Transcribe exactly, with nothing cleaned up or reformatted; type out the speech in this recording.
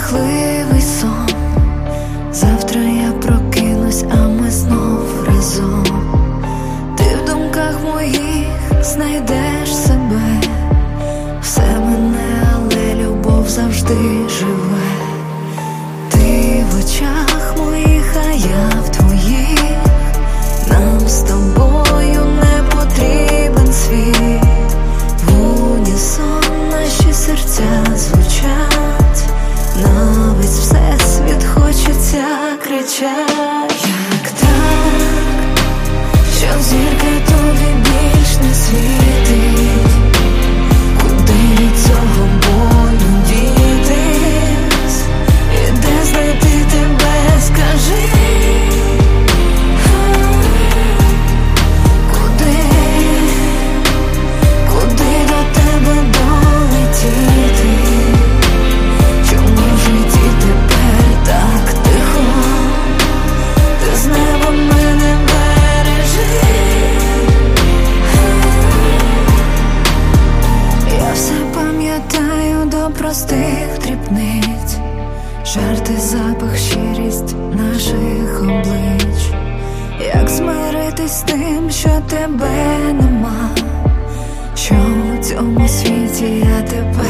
жахливий сон. Завтра я прокинусь, а ми знов разом. Ти в думках моїх знайдеш себе. Все мене, але любов завжди живе. Ти в очах моїх, а я в твоїх. Нам з тобою не потрібен світ. В унісон наші серця звучать. Навіть всесвіт хочеться кричать. Як так, що зірка тобі більш не світить? Куди від цього болю дітись? І де знайти тебе, скажи? Куди, куди до тебе долетіти? Чому в житті тепер так тихо? Ти з неба мене бережи. Я все пам'ятаю до простих дрібниць. Жарти, запах, щирість наших облич. Як змиритись з тим, що тебе нема? Що у цьому світі я тебе